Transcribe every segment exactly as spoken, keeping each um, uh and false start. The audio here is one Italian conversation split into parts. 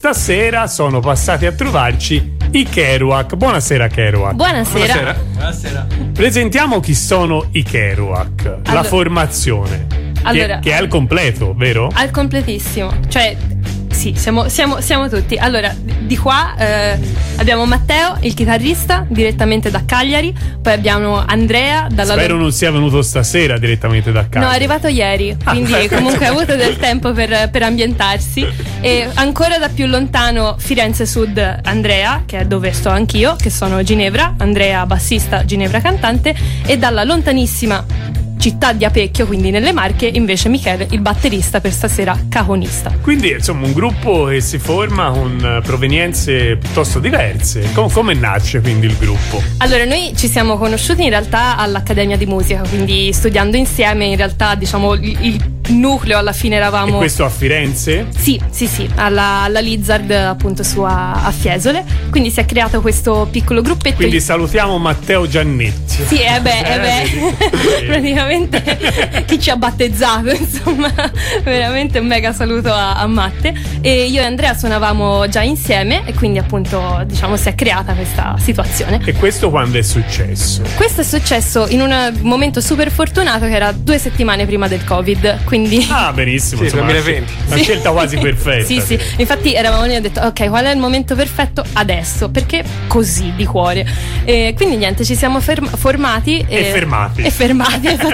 Stasera sono passati a trovarci i Kerouac. Buonasera Kerouac. Buonasera. Buonasera. Buonasera. Presentiamo chi sono i Kerouac. Allora, la formazione. allora, che, che è al completo, vero? Al completissimo. Cioè, sì, siamo, siamo, siamo tutti. Allora, di qua eh, abbiamo Matteo, il chitarrista, direttamente da Cagliari. Poi abbiamo Andrea dalla Spero non sia venuto stasera direttamente da casa. No, è arrivato ieri, quindi Ah, comunque ha avuto del tempo per, per ambientarsi. E ancora da più lontano Firenze Sud Andrea, che è dove sto anch'io, che sono Ginevra, Andrea bassista, Ginevra cantante. E dalla lontanissima città di Apecchio, quindi nelle Marche, invece Michele, il batterista, per stasera cajonista. Quindi insomma un gruppo che si forma con provenienze piuttosto diverse. Com- come nasce quindi il gruppo? Allora, noi ci siamo conosciuti in realtà all'Accademia di Musica, quindi studiando insieme, in realtà diciamo il, il nucleo alla fine eravamo... E questo a Firenze? Sì, sì, sì, alla, alla Lizard appunto su a, a Fiesole, quindi si è creato questo piccolo gruppetto. Quindi salutiamo Matteo Giannetti. Sì, eh beh, eh beh. Eh, praticamente chi ci ha battezzato, insomma, veramente un mega saluto a, a Matte. E io e Andrea suonavamo già insieme e quindi appunto diciamo si è creata questa situazione. E questo quando è successo? Questo è successo in un momento super fortunato che era due settimane prima del Covid, quindi... Ah, benissimo, Sì, insomma, duemilaventi. una Sì. scelta quasi perfetta. Sì, sì, infatti eravamo lì e ho detto ok, qual è il momento perfetto adesso, perché così di cuore. E quindi niente, ci siamo ferm- formati E fermati. e fermati esattamente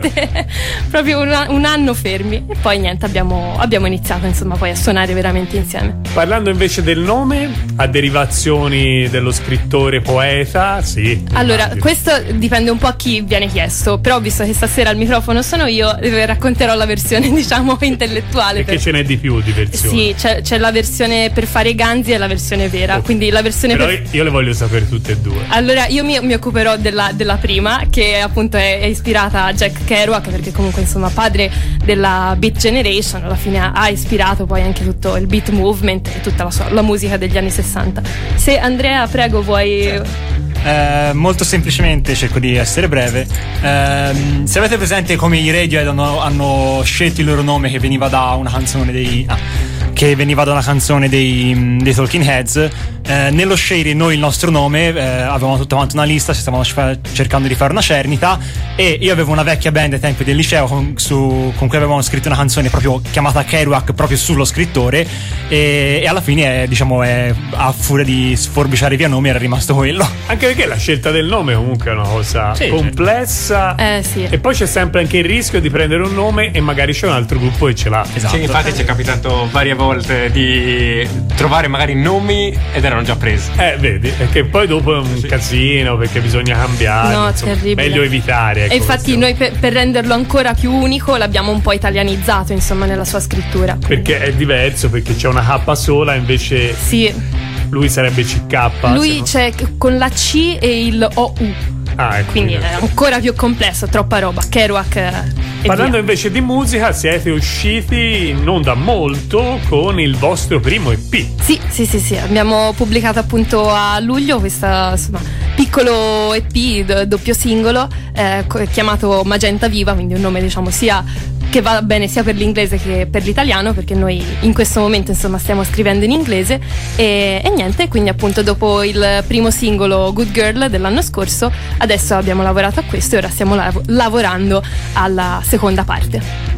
proprio un, un anno fermi e poi niente, abbiamo, abbiamo iniziato insomma poi a suonare veramente insieme. Parlando invece del nome, ha derivazioni dello scrittore poeta? Sì. Allora, immagino. questo dipende un po' a chi viene chiesto, però visto che stasera al microfono sono io, eh, racconterò la versione diciamo intellettuale. Perché per... ce n'è di più di versioni. Sì, c'è, c'è la versione per fare Ganzi e la versione vera, Ok. quindi la versione Però per... io le voglio sapere tutte e due. Allora, io mi, mi occuperò della, della prima, che appunto è, è ispirata a Jack Kerouac, perché comunque insomma padre della Beat Generation, alla fine ha, ha ispirato poi anche tutto il beat movement e tutta la, sua, la musica degli anni sessanta. Se Andrea, prego, vuoi... Eh, molto semplicemente, cerco di essere breve. Ehm, se avete presente come i Radiohead hanno, hanno scelto il loro nome che veniva da una canzone dei ah, che veniva da una canzone dei, dei Talking Heads, eh, nello scegliere noi il nostro nome eh, avevamo tutta quanta una lista, ci stavamo cercando di fare una cernita e io avevo una vecchia band ai tempi del liceo con, su, con cui avevamo scritto una canzone proprio chiamata Kerouac, proprio sullo scrittore, e, e alla fine eh, diciamo è, a furia di sforbiciare via nomi era rimasto quello. Anche perché la scelta del nome comunque è una cosa Sì, complessa. Eh sì. E poi c'è sempre anche il rischio di prendere un nome e magari c'è un altro gruppo che ce l'ha. Esatto. Sì, infatti ci è capitato varie volte di trovare magari nomi ed erano già presi. Eh, vedi, perché poi dopo è un Sì. casino perché bisogna cambiare. No, insomma, terribile. meglio evitare. Ecco, E infatti questo. noi per, per renderlo ancora più unico l'abbiamo un po' italianizzato insomma nella sua scrittura. Perché è diverso, perché c'è una K sola, invece Sì, lui sarebbe C K. lui se no- c'è con la C e il O U, Ah, ecco, quindi quindi- è ancora più complesso, troppa roba. Kerouac eh, e Parlando via. invece di musica, siete usciti non da molto con il vostro primo E P. Sì, sì, sì, sì, abbiamo pubblicato appunto a luglio questo piccolo E P, do- doppio singolo, eh, co- chiamato Magenta Viva, quindi un nome diciamo sia che va bene sia per l'inglese che per l'italiano, perché noi in questo momento insomma stiamo scrivendo in inglese e, e niente, quindi appunto dopo il primo singolo Good Girl dell'anno scorso adesso abbiamo lavorato a questo e ora stiamo lav- lavorando alla seconda parte.